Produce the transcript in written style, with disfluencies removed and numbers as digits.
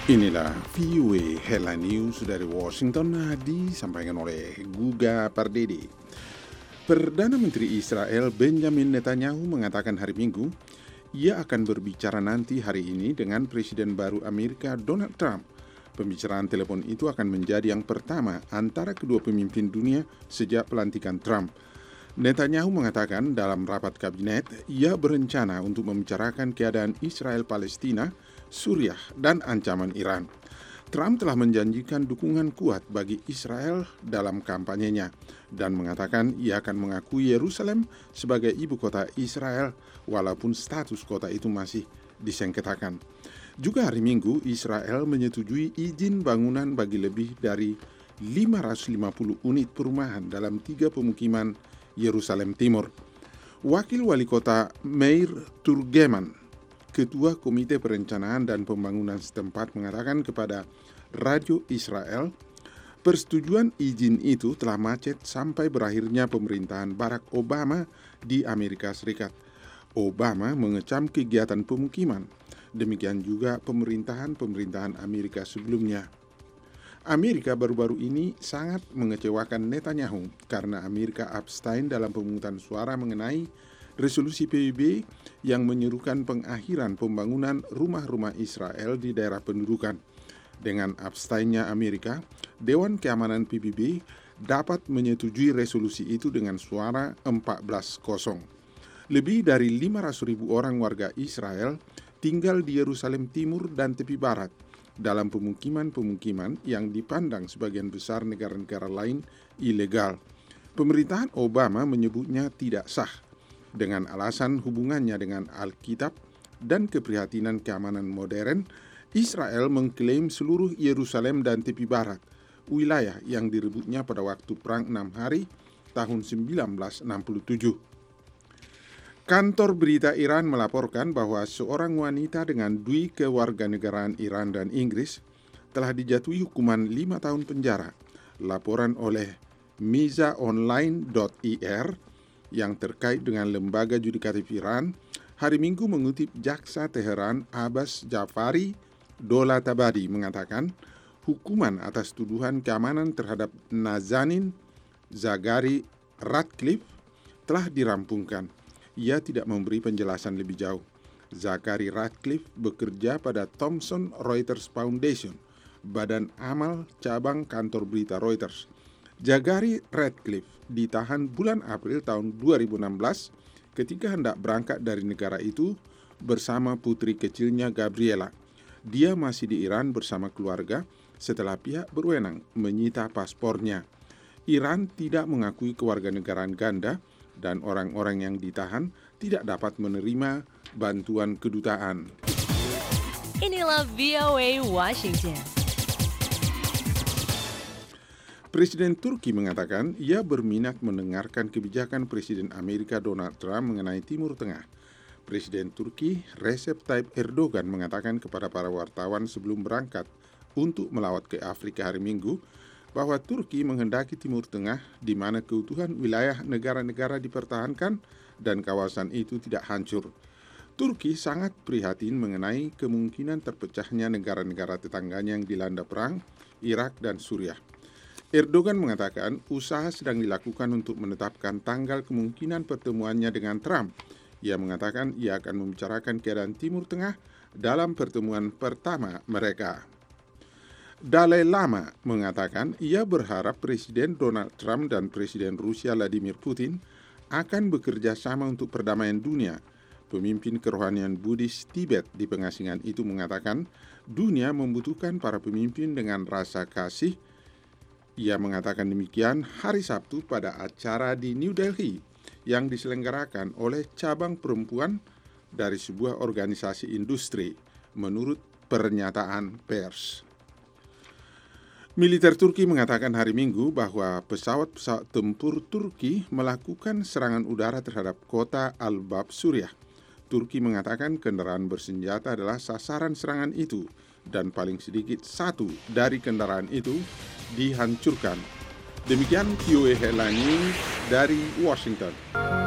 Inilah VOA Headline News dari Washington disampaikan oleh Guga Pardede. Perdana Menteri Israel Benjamin Netanyahu mengatakan hari Minggu, ia akan berbicara nanti hari ini dengan Presiden baru Amerika Donald Trump. Pembicaraan telepon itu akan menjadi yang pertama antara kedua pemimpin dunia sejak pelantikan Trump. Netanyahu mengatakan dalam rapat kabinet, ia berencana untuk membicarakan keadaan Israel-Palestina, Suriah, dan ancaman Iran. Trump telah menjanjikan dukungan kuat bagi Israel dalam kampanyenya dan mengatakan ia akan mengakui Yerusalem sebagai ibu kota Israel walaupun status kota itu masih disengketakan. Juga hari Minggu, Israel menyetujui izin bangunan bagi lebih dari 550 unit perumahan dalam 3 pemukiman Yerusalem Timur. Wakil Wali Kota Meir Turgeman, Ketua Komite Perencanaan dan Pembangunan setempat, mengatakan kepada Radio Israel, persetujuan izin itu telah macet sampai berakhirnya pemerintahan Barack Obama di Amerika Serikat. Obama mengecam kegiatan pemukiman, demikian juga pemerintahan Amerika sebelumnya. Amerika baru-baru ini sangat mengecewakan Netanyahu karena Amerika abstain dalam pemungutan suara mengenai resolusi PBB yang menyerukan pengakhiran pembangunan rumah-rumah Israel di daerah pendudukan. Dengan abstainnya Amerika, Dewan Keamanan PBB dapat menyetujui resolusi itu dengan suara 14-0. Lebih dari 500.000 orang warga Israel tinggal di Yerusalem Timur dan tepi barat dalam pemukiman-pemukiman yang dipandang sebagian besar negara-negara lain ilegal. Pemerintahan Obama menyebutnya tidak sah dengan alasan hubungannya dengan Alkitab dan keprihatinan keamanan modern. Israel mengklaim seluruh Yerusalem dan tepi barat, wilayah yang direbutnya pada waktu Perang 6 Hari tahun 1967. Kantor berita Iran melaporkan bahwa seorang wanita dengan dui kewarganegaraan Iran dan Inggris telah dijatuhi hukuman 5 tahun penjara. Laporan oleh mizaonline.ir yang terkait dengan lembaga yudikatif Iran hari Minggu mengutip Jaksa Teheran Abbas Jafari Dolatabadi mengatakan hukuman atas tuduhan keamanan terhadap Nazanin Zaghari Ratcliffe telah dirampungkan. Ia tidak memberi penjelasan lebih jauh. Zaghari Ratcliffe bekerja pada Thomson Reuters Foundation, badan amal cabang kantor berita Reuters. Zaghari Ratcliffe ditahan bulan April tahun 2016 ketika hendak berangkat dari negara itu bersama putri kecilnya Gabriela. Dia masih di Iran bersama keluarga setelah pihak berwenang menyita paspornya. Iran tidak mengakui kewarganegaraan ganda dan orang-orang yang ditahan tidak dapat menerima bantuan kedutaan. Inilah VOA Washington. Presiden Turki mengatakan ia berminat mendengarkan kebijakan Presiden Amerika Donald Trump mengenai Timur Tengah. Presiden Turki Recep Tayyip Erdogan mengatakan kepada para wartawan sebelum berangkat untuk melawat ke Afrika hari Minggu bahwa Turki menghendaki Timur Tengah di mana keutuhan wilayah negara-negara dipertahankan dan kawasan itu tidak hancur. Turki sangat prihatin mengenai kemungkinan terpecahnya negara-negara tetangganya yang dilanda perang, Irak dan Suriah. Erdogan mengatakan usaha sedang dilakukan untuk menetapkan tanggal kemungkinan pertemuannya dengan Trump. Ia mengatakan ia akan membicarakan keadaan Timur Tengah dalam pertemuan pertama mereka. Dalai Lama mengatakan ia berharap Presiden Donald Trump dan Presiden Rusia Vladimir Putin akan bekerja sama untuk perdamaian dunia. Pemimpin kerohanian Buddhis Tibet di pengasingan itu mengatakan dunia membutuhkan para pemimpin dengan rasa kasih. Ia mengatakan demikian hari Sabtu pada acara di New Delhi yang diselenggarakan oleh cabang perempuan dari sebuah organisasi industri, menurut pernyataan pers. Militer Turki mengatakan hari Minggu bahwa pesawat-pesawat tempur Turki melakukan serangan udara terhadap kota Al-Bab, Suriah. Turki mengatakan kendaraan bersenjata adalah sasaran serangan itu dan paling sedikit 1 dari kendaraan itu dihancurkan. Demikian VOA Headline News dari Washington.